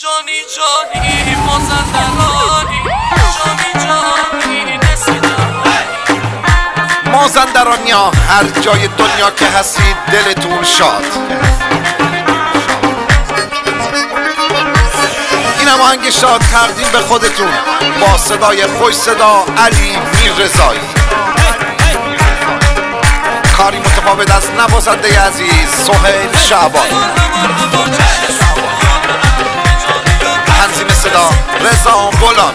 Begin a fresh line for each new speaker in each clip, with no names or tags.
جانی جانی مازندرانی، جانی جانی نصف جهانی.
مازندرانیا هر جای دنیا که هستید دلتون شاد. این آهنگ شاد تقدیم به خودتون با صدای خوش صدا علی میررضایی. کاری متفاوت از نوازنده عزیز سهیل شعبانی. تنظیم صدا رضا بولان.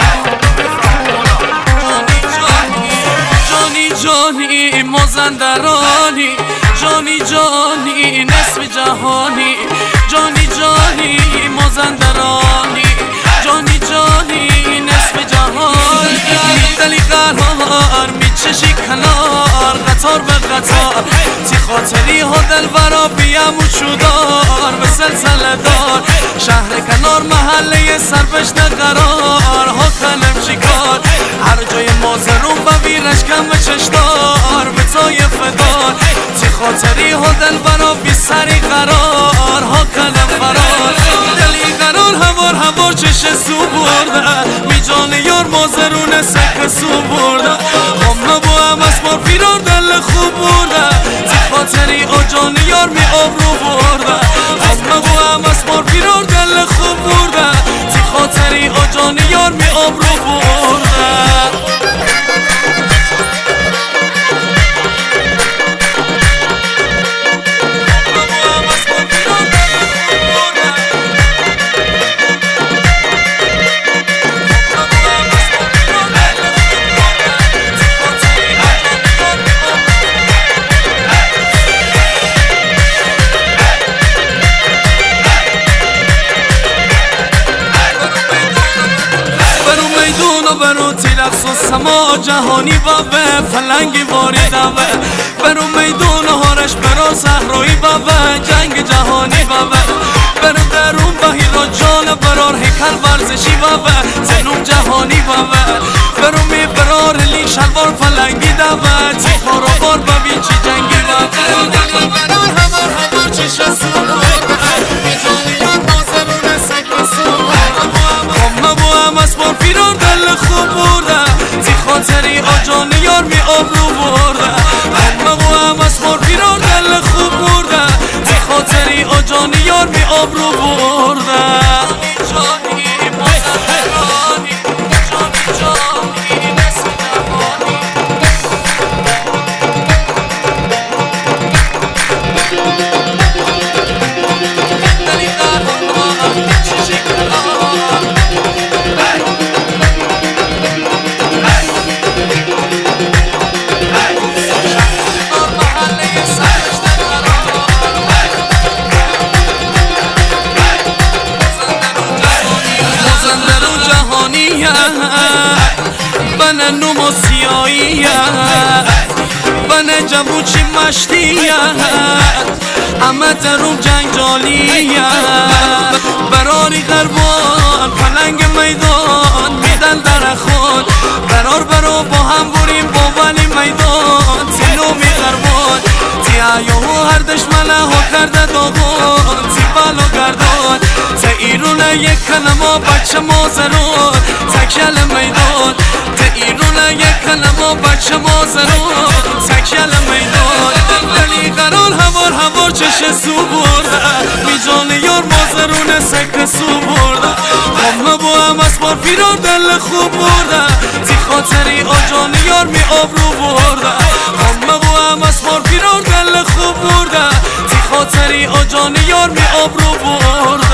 جانی جانی مازندرانی، جانی جانی نصف جهانی. جانی جانی مازندرانی، جانی جانی نصف جهانی. دلی قرار میچشی کنار، قطار به قطار تی خاطری ها دل برا بیم و چودار به سلسله دار. شهر کنار محله سربشت قرار ها کنم چیکار. هر جای مازرون با ویرش کم به چشدار به طایف دار. تی خاطری ها دل برا بی سری قرار ها کنم فرار. دلی قرار هوار چش سو برده می جان یار مازرون سک سو برده. همه با هم از ما پیرار دل خوب برده. تی خاطری آ جان یار می آبرو برده. همه با هم از ما پیرار دل خوب برده. تی خاطری آ جان یار می آبرو برده. برو تیرقص و سما جهانی و به فلنگی واریده و برو میدون هارش برو صحرایی و به جنگ جهانی و برو درون بهیرا جان برار هیکل ورزشی و به زنون جهانی و برو می برار لی شلوار فلنگی و تی خارابار ببین چی جنگی و برار همار چی شسو پیرار دل خوب برده. تی خاطری آ جان یار می آبرو برده. همه با هم از مار پیرار دل خوب برده. تی خاطری آ جان یار می آبرو برده. جانی مازندرانی، جانی جانی نصف جهانی. دلی قرار چشی کنار بنا نمو سیاییت بنا جووچی مشتیت همه درون جنجالیت. براری غربان پلنگ میدان میدن در خود. برو با هم بریم با ولی میدان تینو می غربان. تی ایوهو هر دشمنه ها کرده داغان تی بالو گردان. تی ایرونه یک کنما بچه مازرون تکیل میدان. تی ایرونه یک کنما بچه مازرون تکیل میدان. دلی قرار هوار چش سو برده. می جان یار مازرون سک سو برده. همه با هم از بار پیرار دل خوب برده. تی خاطری آ جان یار می آبرو برده. همه با هم از بار پیرار دل خوب برده. تی خاطری آ جان یار می آبرو برده.